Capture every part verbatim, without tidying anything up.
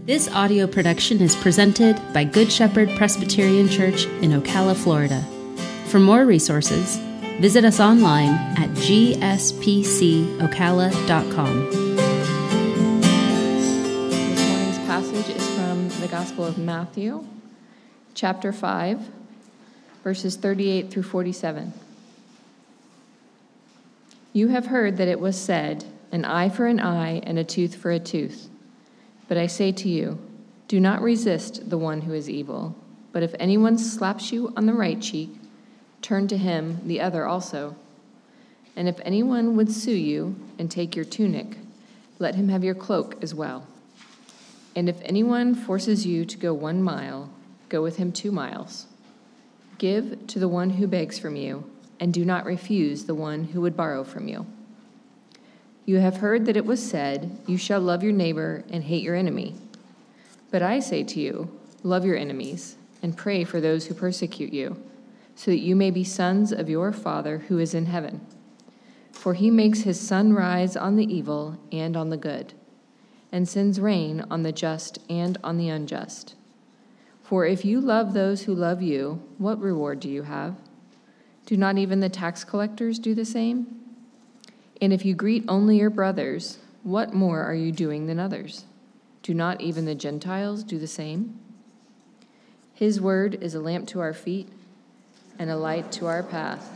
This audio production is presented by Good Shepherd Presbyterian Church in Ocala, Florida. For more resources, visit us online at g s p c ocala dot com. This morning's passage is from the Gospel of Matthew, chapter five, verses thirty-eight through forty-seven. You have heard that it was said, an eye for an eye and a tooth for a tooth. But I say to you, do not resist the one who is evil. But if anyone slaps you on the right cheek, turn to him the other also. And if anyone would sue you and take your tunic, let him have your cloak as well. And if anyone forces you to go one mile, go with him two miles. Give to the one who begs from you, and do not refuse the one who would borrow from you. You have heard that it was said, you shall love your neighbor and hate your enemy. But I say to you, love your enemies and pray for those who persecute you, so that you may be sons of your Father who is in heaven. For he makes his sun rise on the evil and on the good, and sends rain on the just and on the unjust. For if you love those who love you, what reward do you have? Do not even the tax collectors do the same? And if you greet only your brothers, what more are you doing than others? Do not even the Gentiles do the same? His word is a lamp to our feet and a light to our path.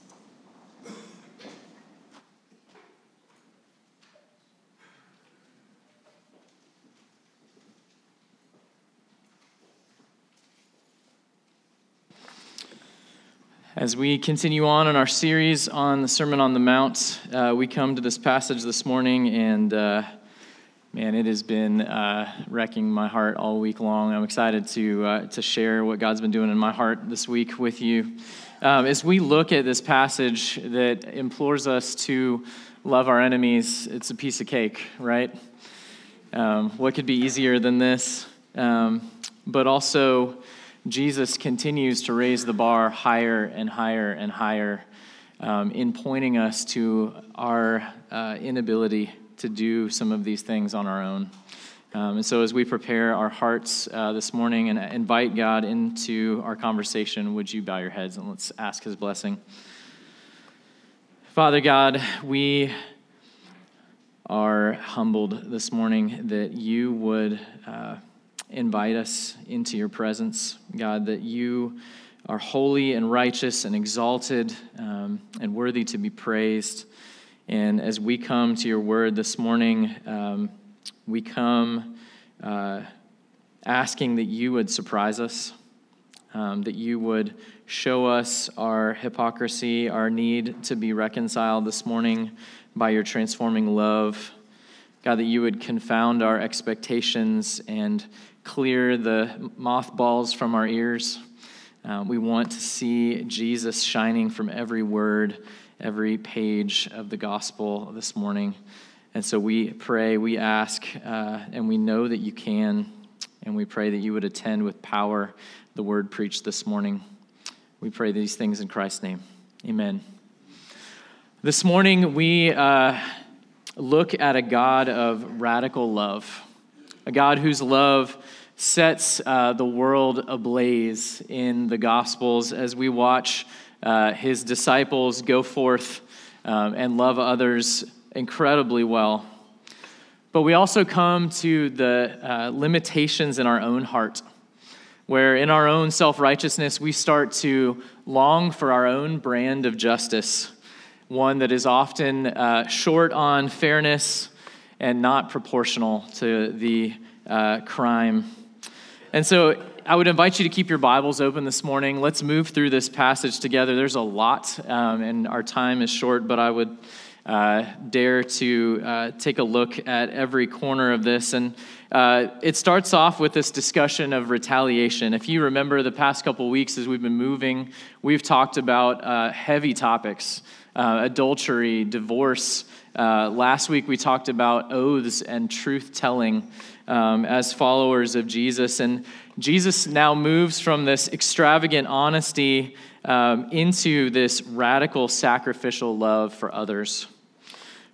As we continue on in our series on the Sermon on the Mount, uh, we come to this passage this morning, and uh, man, it has been uh, wrecking my heart all week long. I'm excited to uh, to share what God's been doing in my heart this week with you. Um, as we look at this passage that implores us to love our enemies, it's a piece of cake, right? Um, what could be easier than this? Um, but also, Jesus continues to raise the bar higher and higher and higher um, in pointing us to our uh, inability to do some of these things on our own. Um, and so as we prepare our hearts uh, this morning and invite God into our conversation, would you bow your heads and let's ask his blessing. Father God, we are humbled this morning that you would uh, invite us into your presence, God, that you are holy and righteous and exalted um, and worthy to be praised. And as we come to your word this morning, um, we come uh, asking that you would surprise us, um, that you would show us our hypocrisy, our need to be reconciled this morning by your transforming love. God, that you would confound our expectations and clear the mothballs from our ears. Uh, we want to see Jesus shining from every word, every page of the gospel this morning. And so we pray, we ask, uh, and we know that you can, and we pray that you would attend with power the word preached this morning. We pray these things in Christ's name. Amen. This morning we uh, look at a God of radical love, a God whose love sets uh, the world ablaze in the Gospels as we watch uh, his disciples go forth um, and love others incredibly well. But we also come to the uh, limitations in our own heart, where in our own self-righteousness we start to long for our own brand of justice, one that is often uh, short on fairness and not proportional to the uh, crime. And so I would invite you to keep your Bibles open this morning. Let's move through this passage together. There's a lot, um, and our time is short, but I would uh, dare to uh, take a look at every corner of this. And uh, it starts off with this discussion of retaliation. If you remember the past couple weeks as we've been moving, we've talked about uh, heavy topics, uh, adultery, divorce. Uh, last week we talked about oaths and truth-telling. Um, as followers of Jesus. And Jesus now moves from this extravagant honesty um, into this radical sacrificial love for others.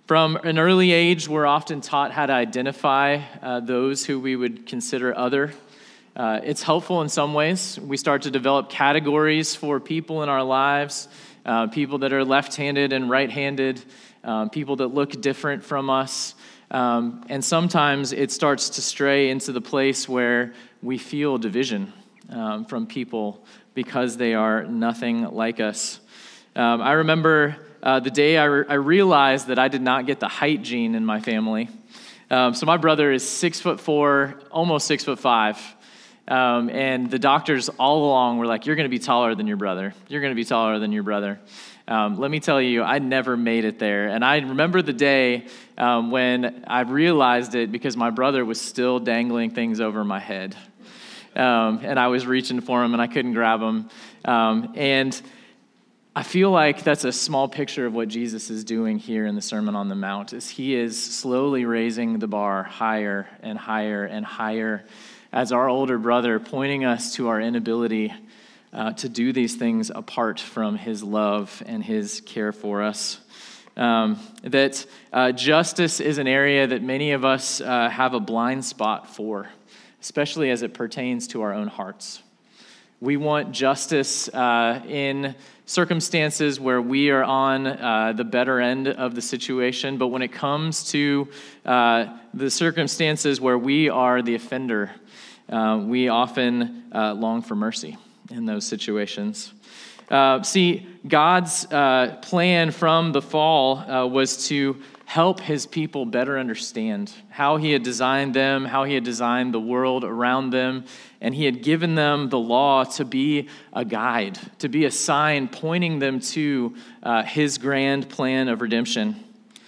From an early age, we're often taught how to identify uh, those who we would consider other. Uh, it's helpful in some ways. We start to develop categories for people in our lives, uh, people that are left-handed and right-handed, um, people that look different from us. Um, and sometimes it starts to stray into the place where we feel division um, from people because they are nothing like us. Um, I remember uh, the day I, re- I realized that I did not get the height gene in my family. Um, so my brother is six foot four, almost six foot five. Um, and the doctors all along were like, you're going to be taller than your brother. You're going to be taller than your brother. Um, let me tell you, I never made it there. And I remember the day um, when I realized it because my brother was still dangling things over my head. Um, and I was reaching for him and I couldn't grab him. Um, and I feel like that's a small picture of what Jesus is doing here in the Sermon on the Mount, is he is slowly raising the bar higher and higher and higher as our older brother, pointing us to our inability uh, to do these things apart from his love and his care for us. Um, that uh, justice is an area that many of us uh, have a blind spot for, especially as it pertains to our own hearts. We want justice uh, in circumstances where we are on uh, the better end of the situation, but when it comes to uh, the circumstances where we are the offender, uh, we often uh, long for mercy in those situations. Uh, see, God's uh, plan from the fall uh, was to help his people better understand how he had designed them, how he had designed the world around them, and he had given them the law to be a guide, to be a sign pointing them to uh, his grand plan of redemption.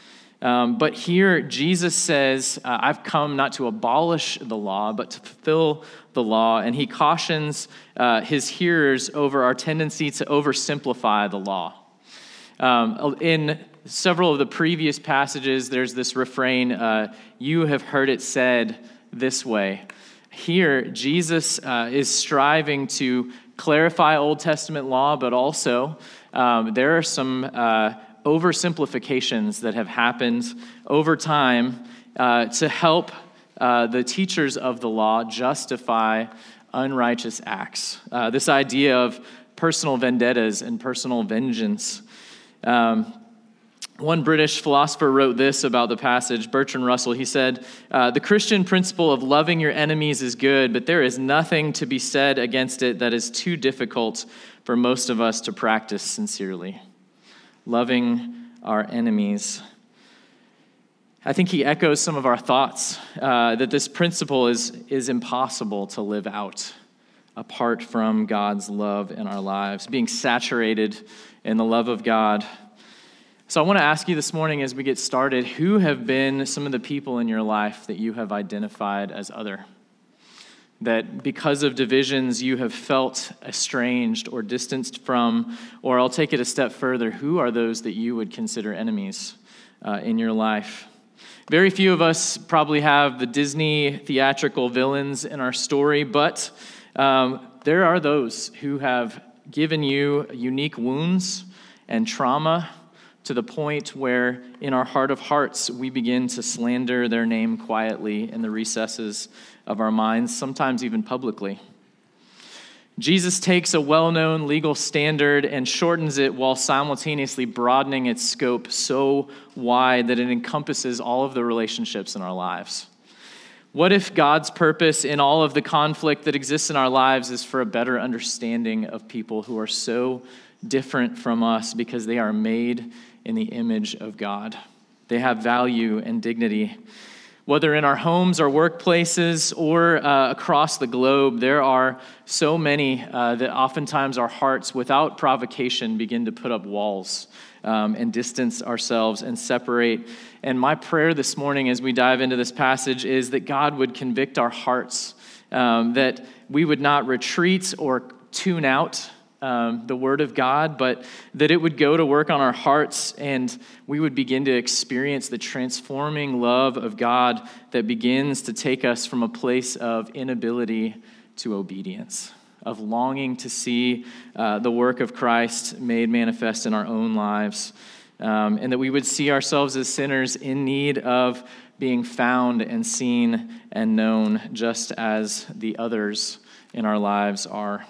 Um, but here, Jesus says, uh, I've come not to abolish the law, but to fulfill the law. And he cautions uh, his hearers over our tendency to oversimplify the law. Um, in several of the previous passages, there's this refrain, uh, you have heard it said this way. Here, Jesus uh, is striving to clarify Old Testament law, but also um, there are some uh, oversimplifications that have happened over time uh, to help uh, the teachers of the law justify unrighteous acts. Uh, this idea of personal vendettas and personal vengeance. Um, One British philosopher wrote this about the passage, Bertrand Russell. He said, uh, the Christian principle of loving your enemies is good, but there is nothing to be said against it that is too difficult for most of us to practice sincerely. Loving our enemies. I think he echoes some of our thoughts, uh, that this principle is, is impossible to live out apart from God's love in our lives, being saturated in the love of God. So I want to ask you this morning as we get started, who have been some of the people in your life that you have identified as other? That because of divisions you have felt estranged or distanced from, or I'll take it a step further, who are those that you would consider enemies uh, in your life? Very few of us probably have the Disney theatrical villains in our story, but um, there are those who have given you unique wounds and trauma to the point where in our heart of hearts, we begin to slander their name quietly in the recesses of our minds, sometimes even publicly. Jesus takes a well-known legal standard and shortens it while simultaneously broadening its scope so wide that it encompasses all of the relationships in our lives. What if God's purpose in all of the conflict that exists in our lives is for a better understanding of people who are so different from us because they are made in the image of God? They have value and dignity. Whether in our homes or workplaces or uh, across the globe, there are so many uh, that oftentimes our hearts, without provocation, begin to put up walls um, and distance ourselves and separate. And my prayer this morning as we dive into this passage is that God would convict our hearts, um, that we would not retreat or tune out Um, the word of God, but that it would go to work on our hearts and we would begin to experience the transforming love of God that begins to take us from a place of inability to obedience, of longing to see uh, the work of Christ made manifest in our own lives. um, and that we would see ourselves as sinners in need of being found and seen and known just as the others in our lives are.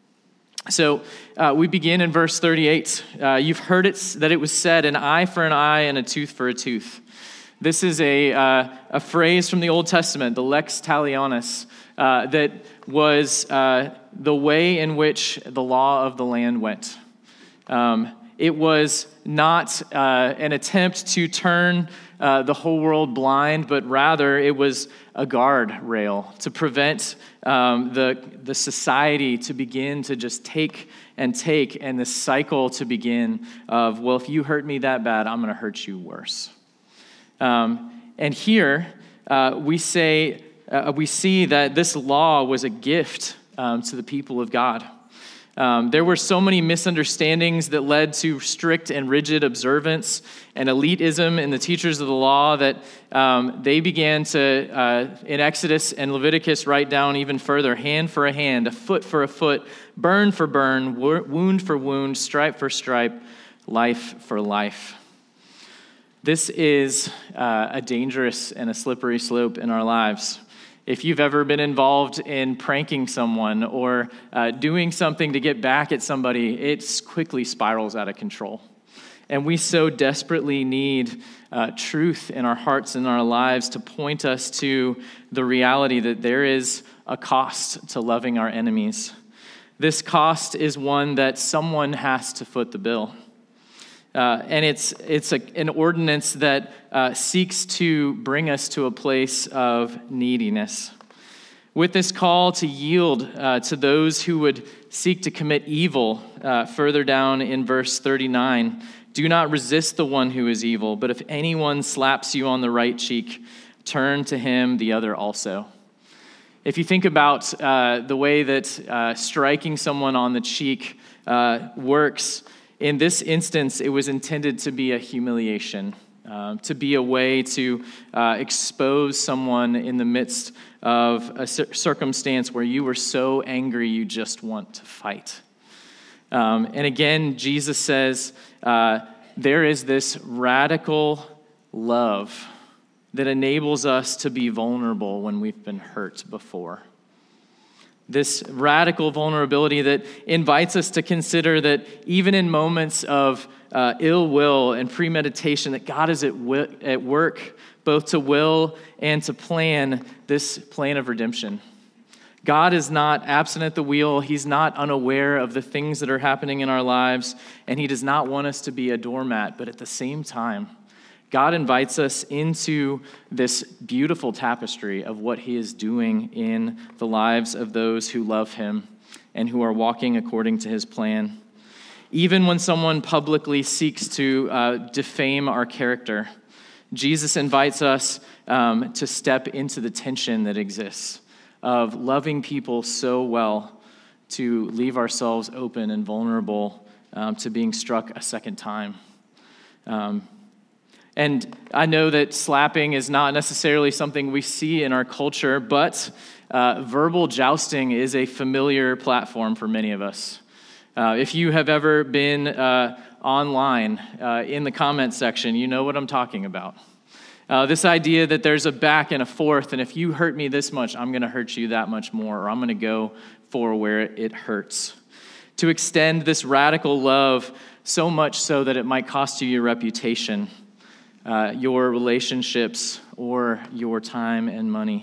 So uh, we begin in verse thirty-eight. Uh, you've heard it that it was said, an eye for an eye and a tooth for a tooth. This is a, uh, a phrase from the Old Testament, the lex talionis, uh, that was uh, the way in which the law of the land went. Um, it was not uh, an attempt to turn uh, the whole world blind, but rather it was a guardrail to prevent um, the, the society to begin to just take and take, and this cycle to begin of, well, if you hurt me that bad, I'm going to hurt you worse. Um, and here uh, we say, uh, we see that this law was a gift um, to the people of God. Um, there were so many misunderstandings that led to strict and rigid observance and elitism in the teachers of the law that um, they began to, uh, in Exodus and Leviticus, write down even further, hand for a hand, a foot for a foot, burn for burn, wound for wound, stripe for stripe, life for life. This is uh, a dangerous and a slippery slope in our lives. If you've ever been involved in pranking someone or uh, doing something to get back at somebody, it quickly spirals out of control. And we so desperately need uh, truth in our hearts and our lives to point us to the reality that there is a cost to loving our enemies. This cost is one that someone has to foot the bill. Uh, and it's it's a, an ordinance that uh, seeks to bring us to a place of neediness. With this call to yield uh, to those who would seek to commit evil, uh, further down in verse thirty-nine, do not resist the one who is evil, but if anyone slaps you on the right cheek, turn to him the other also. If you think about uh, the way that uh, striking someone on the cheek uh, works, in this instance, it was intended to be a humiliation, uh, to be a way to uh, expose someone in the midst of a cir- circumstance where you were so angry you just want to fight. Um, and again, Jesus says uh, there is this radical love that enables us to be vulnerable when we've been hurt before. This radical vulnerability that invites us to consider that even in moments of uh, ill will and premeditation, that God is at, wi- at work both to will and to plan this plan of redemption. God is not absent at the wheel. He's not unaware of the things that are happening in our lives, and he does not want us to be a doormat. But at the same time, God invites us into this beautiful tapestry of what he is doing in the lives of those who love him and who are walking according to his plan. Even when someone publicly seeks to uh, defame our character, Jesus invites us um, to step into the tension that exists of loving people so well to leave ourselves open and vulnerable um, to being struck a second time. Um, And I know that slapping is not necessarily something we see in our culture, but uh, verbal jousting is a familiar platform for many of us. Uh, if you have ever been uh, online uh, in the comment section, you know what I'm talking about. Uh, this idea that there's a back and a forth, and if you hurt me this much, I'm going to hurt you that much more, or I'm going to go for where it hurts. To extend this radical love so much so that it might cost you your reputation, Uh, your relationships, or your time and money.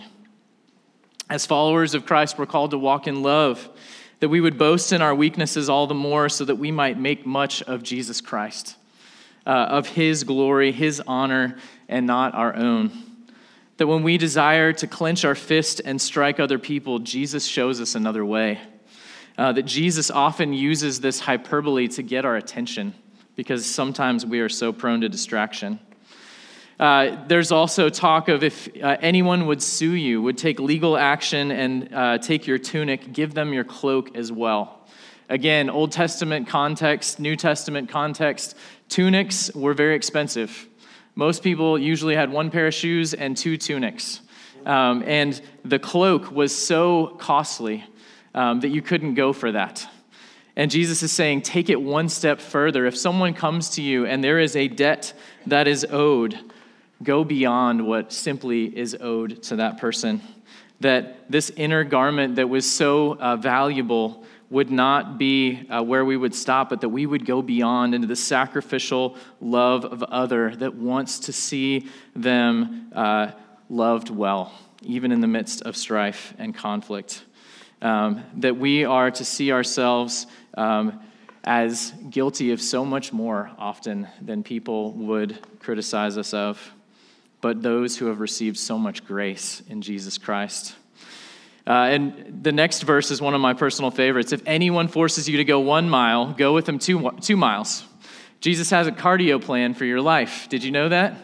As followers of Christ, we're called to walk in love, that we would boast in our weaknesses all the more so that we might make much of Jesus Christ, uh, of his glory, his honor, and not our own. That when we desire to clench our fist and strike other people, Jesus shows us another way. Uh, that Jesus often uses this hyperbole to get our attention, because sometimes we are so prone to distraction. Uh, there's also talk of if uh, anyone would sue you, would take legal action and uh, take your tunic, give them your cloak as well. Again, Old Testament context, New Testament context, tunics were very expensive. Most people usually had one pair of shoes and two tunics. Um, and the cloak was so costly um, that you couldn't go for that. And Jesus is saying, take it one step further. If someone comes to you and there is a debt that is owed, go beyond what simply is owed to that person. That this inner garment that was so uh, valuable would not be uh, where we would stop, but that we would go beyond into the sacrificial love of other that wants to see them uh, loved well, even in the midst of strife and conflict. Um, that we are to see ourselves um, as guilty of so much more often than people would criticize us of, but those who have received so much grace in Jesus Christ. Uh, and the next verse is one of my personal favorites. If anyone forces you to go one mile, go with them two, two miles. Jesus has a cardio plan for your life. Did you know that?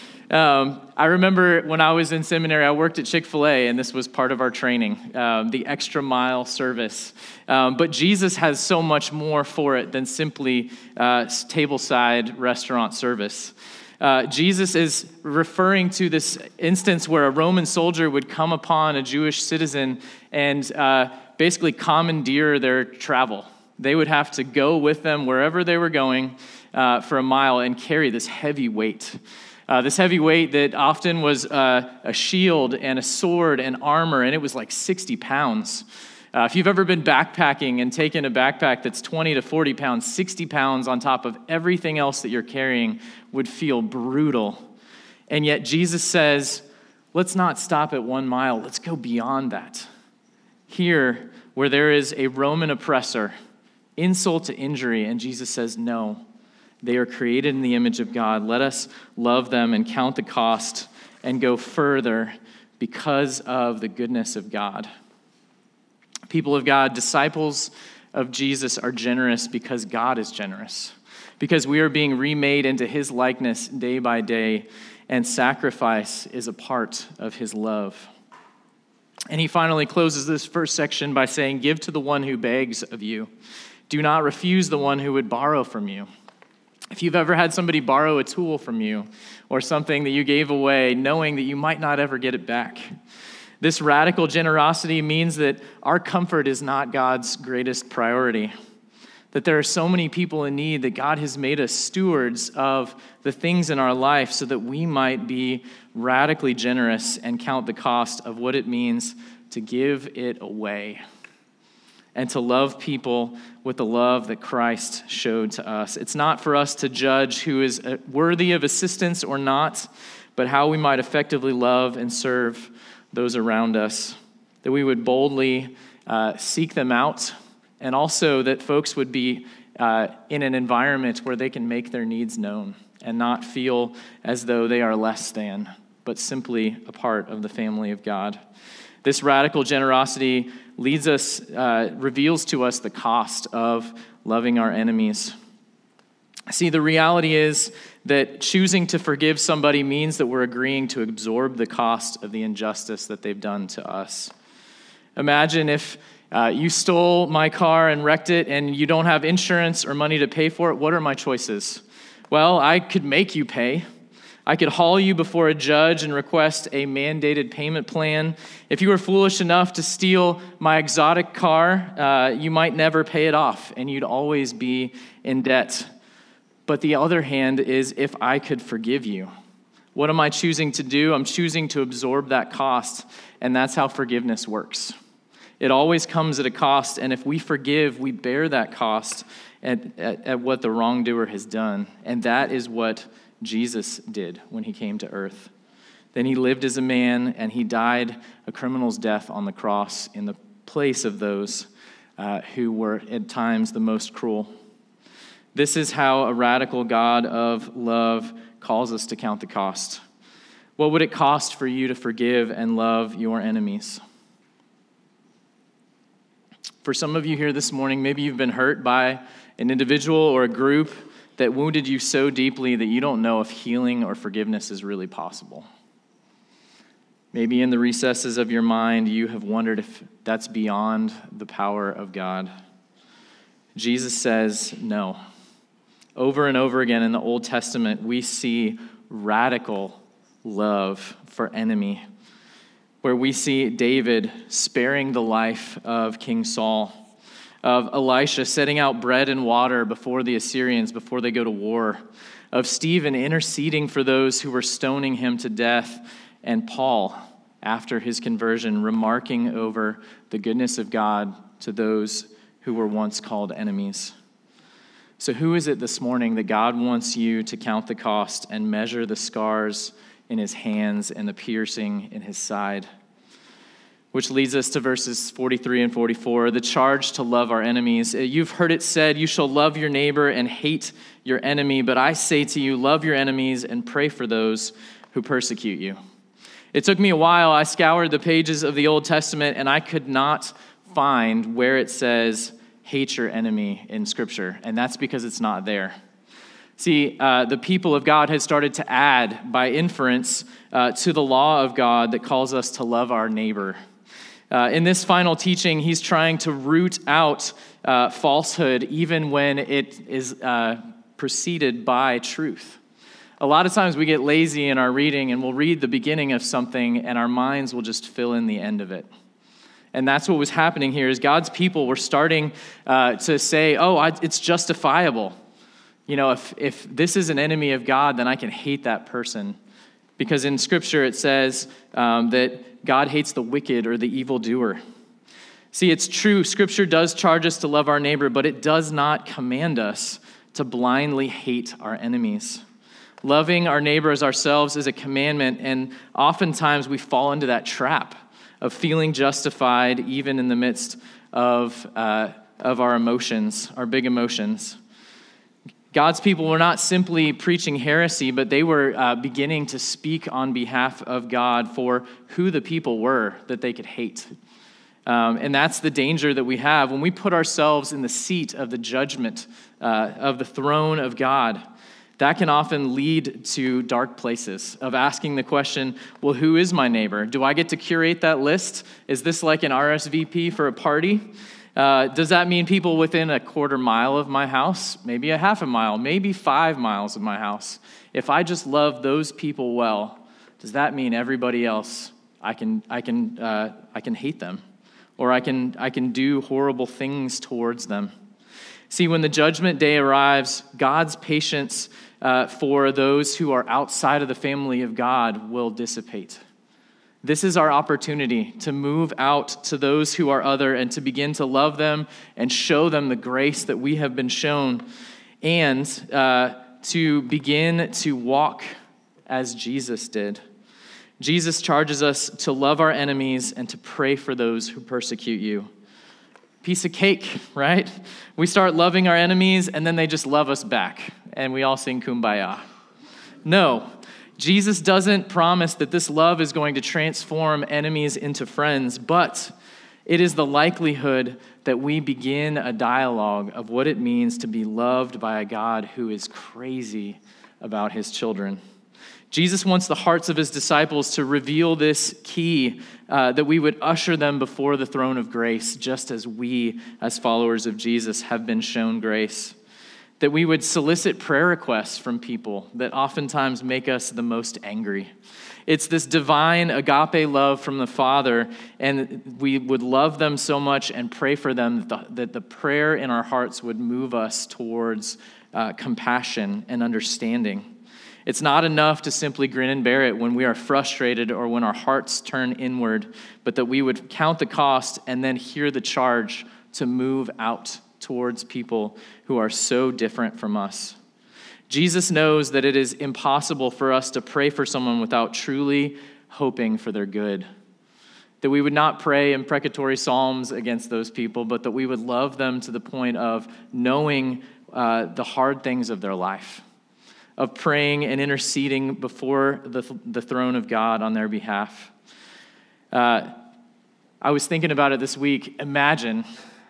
Um, I remember when I was in seminary, I worked at Chick-fil-A, and this was part of our training, um, the extra mile service. Um, but Jesus has so much more for it than simply uh, tableside restaurant service. Uh, Jesus is referring to this instance where a Roman soldier would come upon a Jewish citizen and uh, basically commandeer their travel. They would have to go with them wherever they were going uh, for a mile and carry this heavy weight. Uh, this heavy weight that often was uh, a shield and a sword and armor, and it was like sixty pounds. Uh, if you've ever been backpacking and taken a backpack that's twenty to forty pounds, sixty pounds on top of everything else that you're carrying would feel brutal. And yet Jesus says, let's not stop at one mile. Let's go beyond that. Here, where there is a Roman oppressor, insult to injury, and Jesus says, no. They are created in the image of God. Let us love them and count the cost and go further because of the goodness of God. People of God, disciples of Jesus are generous because God is generous, because we are being remade into his likeness day by day, and sacrifice is a part of his love. And he finally closes this first section by saying, give to the one who begs of you. Do not refuse the one who would borrow from you. If you've ever had somebody borrow a tool from you or something that you gave away, knowing that you might not ever get it back, this radical generosity means that our comfort is not God's greatest priority, that there are so many people in need that God has made us stewards of the things in our life so that we might be radically generous and count the cost of what it means to give it away and to love people with the love that Christ showed to us. It's not for us to judge who is worthy of assistance or not, but how we might effectively love and serve those around us, that we would boldly uh, seek them out, and also that folks would be uh, in an environment where they can make their needs known and not feel as though they are less than, but simply a part of the family of God. This radical generosity leads us, uh, reveals to us the cost of loving our enemies. See, the reality is that choosing to forgive somebody means that we're agreeing to absorb the cost of the injustice that they've done to us. Imagine if uh, you stole my car and wrecked it and you don't have insurance or money to pay for it. What are my choices? Well, I could make you pay. I could haul you before a judge and request a mandated payment plan. If you were foolish enough to steal my exotic car, uh, you might never pay it off, and you'd always be in debt. But the other hand is if I could forgive you. What am I choosing to do? I'm choosing to absorb that cost, and that's how forgiveness works. It always comes at a cost, and if we forgive, we bear that cost at, at, at what the wrongdoer has done, and that is what Jesus did when he came to earth. Then he lived as a man, and he died a criminal's death on the cross in the place of those uh, who were at times the most cruel. This is how a radical God of love calls us to count the cost. What would it cost for you to forgive and love your enemies? For some of you here this morning, maybe you've been hurt by an individual or a group that wounded you so deeply that you don't know if healing or forgiveness is really possible. Maybe in the recesses of your mind, you have wondered if that's beyond the power of God. Jesus says no. Over and over again in the Old Testament, we see radical love for enemy, where we see David sparing the life of King Saul, of Elisha setting out bread and water before the Assyrians, before they go to war, of Stephen interceding for those who were stoning him to death, and Paul, after his conversion, remarking over the goodness of God to those who were once called enemies. So who is it this morning that God wants you to count the cost and measure the scars in his hands and the piercing in his side? Which leads us to verses forty-three and forty-four, the charge to love our enemies. You've heard it said, you shall love your neighbor and hate your enemy, but I say to you, love your enemies and pray for those who persecute you. It took me a while. I scoured the pages of the Old Testament, and I could not find where it says, hate your enemy in Scripture, and that's because it's not there. See, uh, the people of God had started to add, by inference, uh, to the law of God that calls us to love our neighbor. Uh, in this final teaching, he's trying to root out uh, falsehood even when it is uh, preceded by truth. A lot of times we get lazy in our reading and we'll read the beginning of something and our minds will just fill in the end of it. And that's what was happening here is God's people were starting uh, to say, oh, I, it's justifiable. You know, if, if this is an enemy of God, then I can hate that person. Because in Scripture it says um, that God hates the wicked or the evildoer. See, it's true, Scripture does charge us to love our neighbor, but it does not command us to blindly hate our enemies. Loving our neighbor as ourselves is a commandment, and oftentimes we fall into that trap of feeling justified even in the midst of, uh, of our emotions, our big emotions. God's people were not simply preaching heresy, but they were uh, beginning to speak on behalf of God for who the people were that they could hate. Um, and that's the danger that we have when we put ourselves in the seat of the judgment uh, of the throne of God. That can often lead to dark places of asking the question, well, who is my neighbor? Do I get to curate that list? Is this like an R S V P for a party? Uh, does that mean people within a quarter mile of my house? Maybe a half a mile, maybe five miles of my house. If I just love those people well, does that mean everybody else, I can I can uh, I can hate them, or I can I can do horrible things towards them? See, when the judgment day arrives, God's patience uh, for those who are outside of the family of God will dissipate. This is our opportunity to move out to those who are other and to begin to love them and show them the grace that we have been shown, and uh, to begin to walk as Jesus did. Jesus charges us to love our enemies and to pray for those who persecute you. Piece of cake, right? We start loving our enemies and then they just love us back and we all sing Kumbaya. No, Jesus doesn't promise that this love is going to transform enemies into friends, but it is the likelihood that we begin a dialogue of what it means to be loved by a God who is crazy about his children. Jesus wants the hearts of his disciples to reveal this key, uh, that we would usher them before the throne of grace, just as we, as followers of Jesus, have been shown grace. That we would solicit prayer requests from people that oftentimes make us the most angry. It's this divine agape love from the Father, and we would love them so much and pray for them that the, that the prayer in our hearts would move us towards uh, compassion and understanding. It's not enough to simply grin and bear it when we are frustrated or when our hearts turn inward, but that we would count the cost and then hear the charge to move out towards people who are so different from us. Jesus knows that it is impossible for us to pray for someone without truly hoping for their good. That we would not pray imprecatory psalms against those people, but that we would love them to the point of knowing uh, the hard things of their life, of praying and interceding before the, the throne of God on their behalf. Uh, I was thinking about it this week. Imagine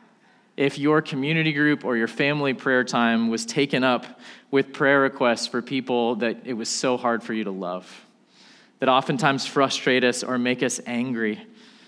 if your community group or your family prayer time was taken up with prayer requests for people that it was so hard for you to love, that oftentimes frustrate us or make us angry.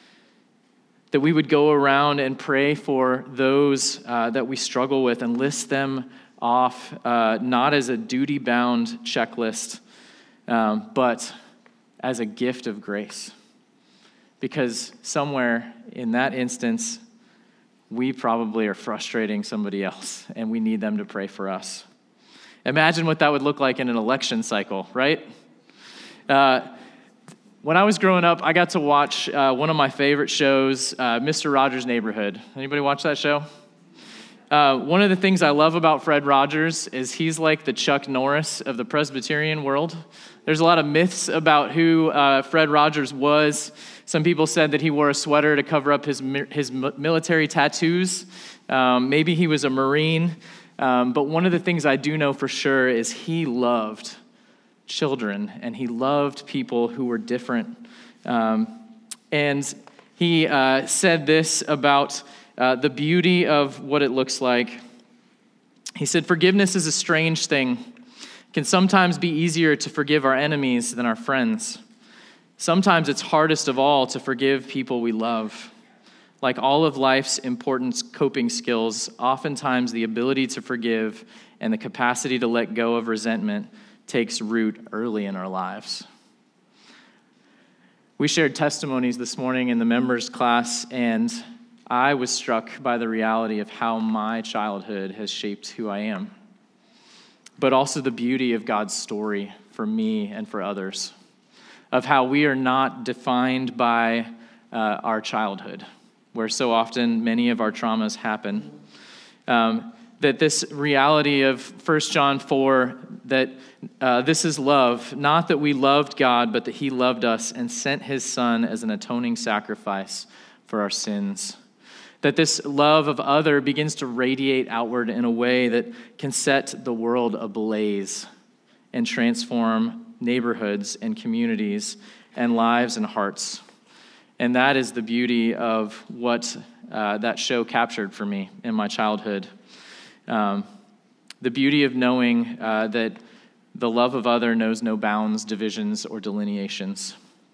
That we would go around and pray for those uh, that we struggle with and list them off, uh, not as a duty-bound checklist, um, but as a gift of grace. Because somewhere in that instance, we probably are frustrating somebody else, and we need them to pray for us. Imagine what that would look like in an election cycle, right? Uh, when I was growing up, I got to watch uh, one of my favorite shows, uh, Mister Rogers' Neighborhood. Anybody watch that show? Uh, one of the things I love about Fred Rogers is he's like the Chuck Norris of the Presbyterian world. There's a lot of myths about who uh, Fred Rogers was. Some people said that he wore a sweater to cover up his his military tattoos. Um, maybe he was a Marine. Um, but one of the things I do know for sure is he loved children, and he loved people who were different. Um, and he uh, said this about uh, the beauty of what it looks like. He said, "Forgiveness is a strange thing. It can sometimes be easier to forgive our enemies than our friends. Sometimes it's hardest of all to forgive people we love. Like all of life's important coping skills, oftentimes the ability to forgive and the capacity to let go of resentment takes root early in our lives." We shared testimonies this morning in the members class, and I was struck by the reality of how my childhood has shaped who I am, but also the beauty of God's story for me and for others, of how we are not defined by uh, our childhood, where so often many of our traumas happen. Um, that this reality of First John four, that uh, this is love, not that we loved God, but that he loved us and sent his son as an atoning sacrifice for our sins. That this love of other begins to radiate outward in a way that can set the world ablaze and transform neighborhoods and communities and lives and hearts. And that is the beauty of what uh, that show captured for me in my childhood. Um, the beauty of knowing uh, that the love of other knows no bounds, divisions, or delineations,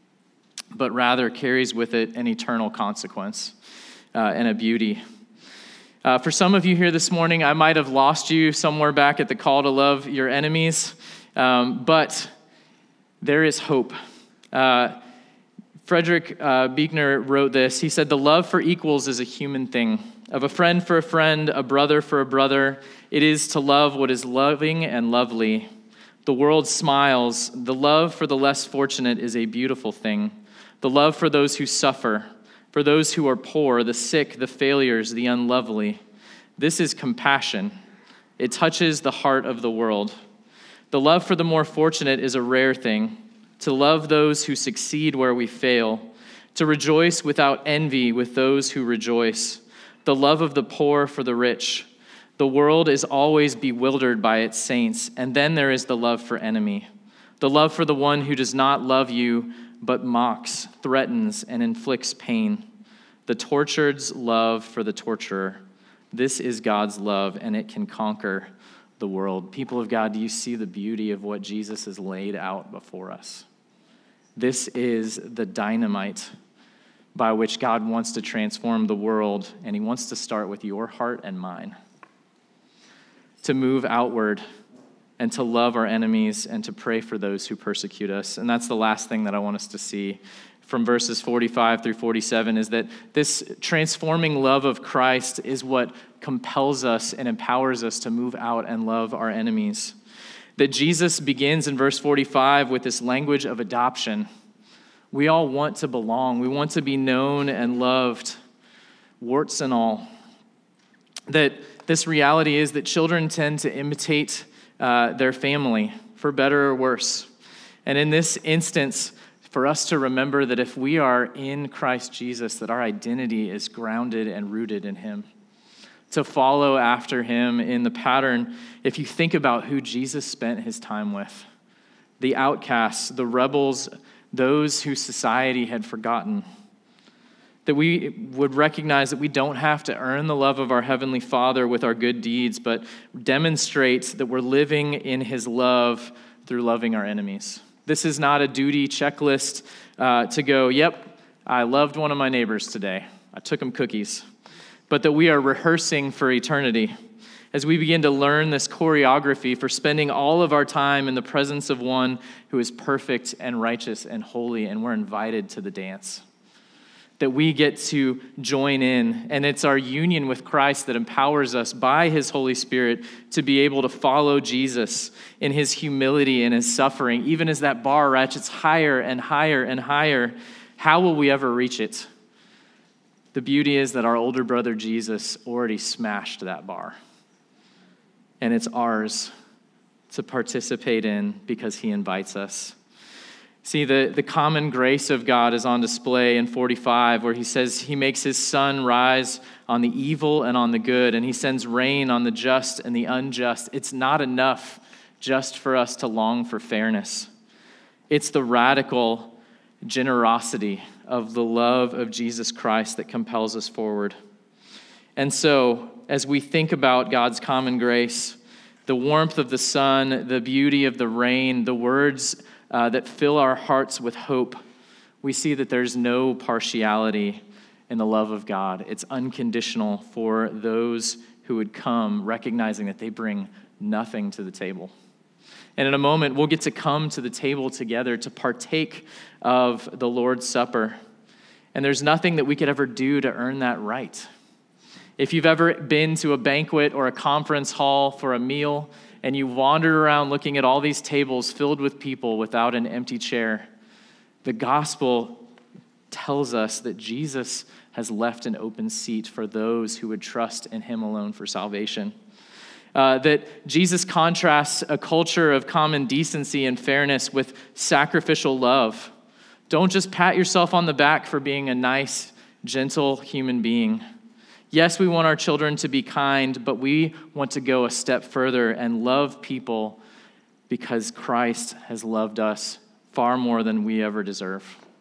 but rather carries with it an eternal consequence uh, and a beauty. Uh, for some of you here this morning, I might have lost you somewhere back at the call to love your enemies, um, but there is hope. Uh, Frederick uh, Buechner wrote this. He said, "The love for equals is a human thing. Of a friend for a friend, a brother for a brother, it is to love what is loving and lovely. The world smiles. The love for the less fortunate is a beautiful thing. The love for those who suffer, for those who are poor, the sick, the failures, the unlovely. This is compassion. It touches the heart of the world. The love for the more fortunate is a rare thing. To love those who succeed where we fail. To rejoice without envy with those who rejoice. The love of the poor for the rich. The world is always bewildered by its saints, and then there is the love for enemy. The love for the one who does not love you, but mocks, threatens, and inflicts pain. The tortured's love for the torturer. This is God's love, and it can conquer the world. People of God, do you see the beauty of what Jesus has laid out before us? This is the dynamite by which God wants to transform the world, and he wants to start with your heart and mine. To move outward and to love our enemies and to pray for those who persecute us. And that's the last thing that I want us to see from verses forty-five through forty-seven, is that this transforming love of Christ is what compels us and empowers us to move out and love our enemies. That Jesus begins in verse forty-five with this language of adoption. We all want to belong. We want to be known and loved, warts and all. That this reality is that children tend to imitate uh, their family, for better or worse. And in this instance, for us to remember that if we are in Christ Jesus, that our identity is grounded and rooted in him. To follow after him in the pattern, if you think about who Jesus spent his time with, the outcasts, the rebels, those who society had forgotten, that we would recognize that we don't have to earn the love of our Heavenly Father with our good deeds, but demonstrate that we're living in his love through loving our enemies. This is not a duty checklist uh, to go, yep, I loved one of my neighbors today. I took him cookies. But that we are rehearsing for eternity as we begin to learn this choreography for spending all of our time in the presence of one who is perfect and righteous and holy, and we're invited to the dance. that we get to join in. And it's our union with Christ that empowers us by his Holy Spirit to be able to follow Jesus in his humility and his suffering. Even as that bar ratchets higher and higher and higher, how will we ever reach it? The beauty is that our older brother Jesus already smashed that bar. And it's ours to participate in because he invites us. See, the, the common grace of God is on display in forty-five, where he says he makes his sun rise on the evil and on the good, and he sends rain on the just and the unjust. It's not enough just for us to long for fairness. It's the radical generosity of the love of Jesus Christ that compels us forward. And so, as we think about God's common grace, the warmth of the sun, the beauty of the rain, the words Uh, that fill our hearts with hope, we see that there's no partiality in the love of God. It's unconditional for those who would come, recognizing that they bring nothing to the table. And in a moment, we'll get to come to the table together to partake of the Lord's Supper. And there's nothing that we could ever do to earn that right. If you've ever been to a banquet or a conference hall for a meal, and you wandered around looking at all these tables filled with people without an empty chair, the gospel tells us that Jesus has left an open seat for those who would trust in him alone for salvation. Uh, that Jesus contrasts a culture of common decency and fairness with sacrificial love. Don't just pat yourself on the back for being a nice, gentle human being. Yes, we want our children to be kind, but we want to go a step further and love people because Christ has loved us far more than we ever deserve.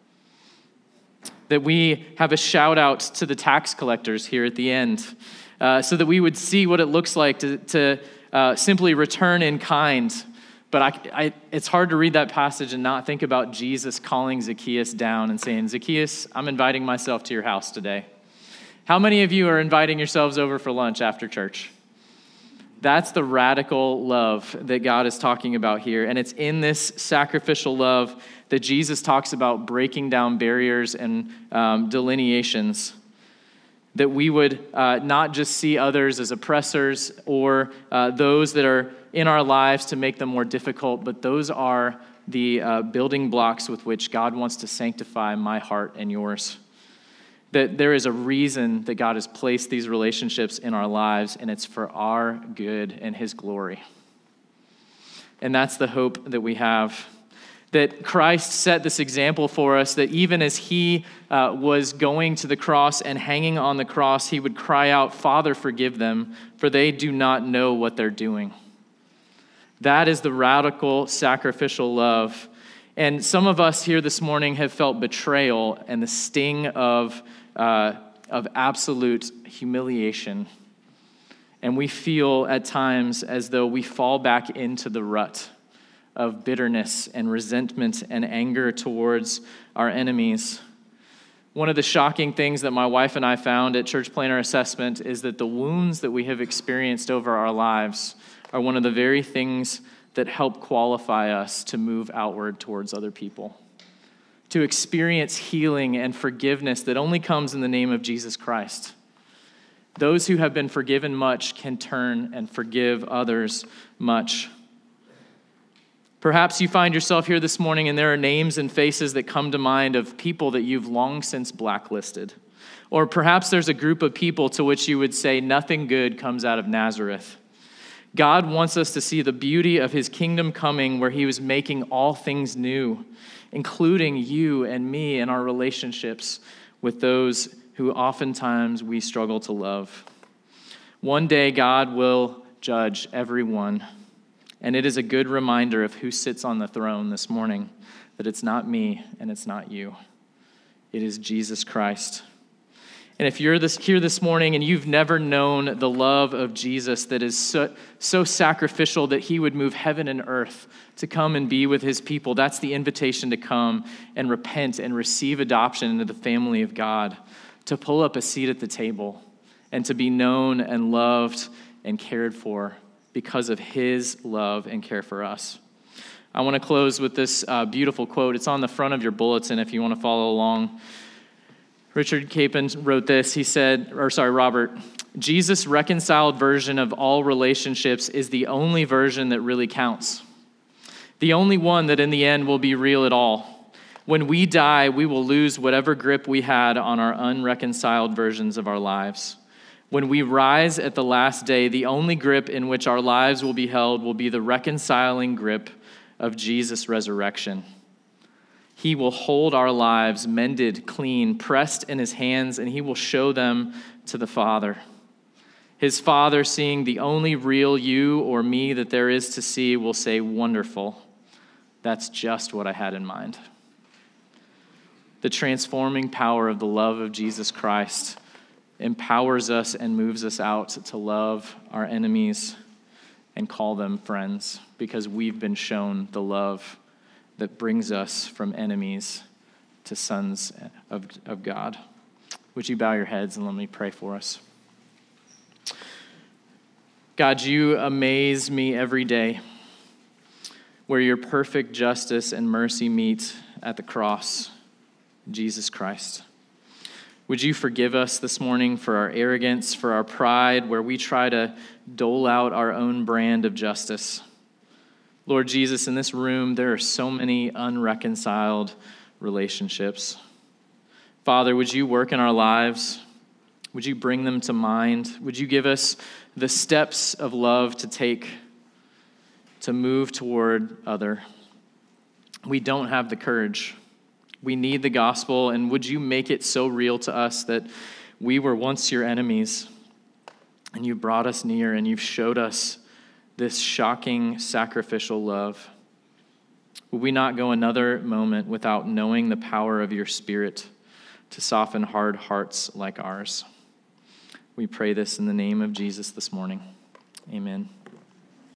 That we have a shout out to the tax collectors here at the end uh, so that we would see what it looks like to, to uh, simply return in kind. But I, I, it's hard to read that passage and not think about Jesus calling Zacchaeus down and saying, Zacchaeus, I'm inviting myself to your house today. How many of you are inviting yourselves over for lunch after church? That's the radical love that God is talking about here. And it's in this sacrificial love that Jesus talks about breaking down barriers and um, delineations. That we would uh, not just see others as oppressors or uh, those that are in our lives to make them more difficult, but those are the uh, building blocks with which God wants to sanctify my heart and yours. That there is a reason that God has placed these relationships in our lives, and it's for our good and his glory. And that's the hope that we have. That Christ set this example for us, that even as he uh, was going to the cross and hanging on the cross, he would cry out, Father, forgive them, for they do not know what they're doing. That is the radical sacrificial love. And some of us here this morning have felt betrayal and the sting of uh, of absolute humiliation. And we feel at times as though we fall back into the rut of bitterness and resentment and anger towards our enemies. One of the shocking things that my wife and I found at Church Planner Assessment is that the wounds that we have experienced over our lives are one of the very things that help qualify us to move outward towards other people, to experience healing and forgiveness that only comes in the name of Jesus Christ. Those who have been forgiven much can turn and forgive others much. Perhaps you find yourself here this morning and there are names and faces that come to mind of people that you've long since blacklisted. Or perhaps there's a group of people to which you would say nothing good comes out of Nazareth. God wants us to see the beauty of his kingdom coming, where he was making all things new, including you and me and our relationships with those who oftentimes we struggle to love. One day God will judge everyone, and it is a good reminder of who sits on the throne this morning, that it's not me and it's not you. It is Jesus Christ. And if you're this, here this morning and you've never known the love of Jesus that is so, so sacrificial that he would move heaven and earth to come and be with his people, that's the invitation to come and repent and receive adoption into the family of God, to pull up a seat at the table and to be known and loved and cared for because of his love and care for us. I want to close with this uh, beautiful quote. It's on the front of your bulletin if you want to follow along. Richard Capon wrote this. He said, or sorry, Robert, Jesus' reconciled version of all relationships is the only version that really counts. The only one that in the end will be real at all. When we die, we will lose whatever grip we had on our unreconciled versions of our lives. When we rise at the last day, the only grip in which our lives will be held will be the reconciling grip of Jesus' resurrection. He will hold our lives mended, clean, pressed in his hands, and he will show them to the Father. His Father, seeing the only real you or me that there is to see, will say, "Wonderful. That's just what I had in mind." The transforming power of the love of Jesus Christ empowers us and moves us out to love our enemies and call them friends, because we've been shown the love that brings us from enemies to sons of, of God. Would you bow your heads and let me pray for us? God, you amaze me every day where your perfect justice and mercy meet at the cross, Jesus Christ. Would you forgive us this morning for our arrogance, for our pride, where we try to dole out our own brand of justice? Lord Jesus, in this room, there are so many unreconciled relationships. Father, would you work in our lives? Would you bring them to mind? Would you give us the steps of love to take, to move toward other? We don't have the courage. We need the gospel, and would you make it so real to us that we were once your enemies, and you brought us near, and you've showed us this shocking sacrificial love? Will we not go another moment without knowing the power of your Spirit to soften hard hearts like ours? We pray this in the name of Jesus this morning. Amen.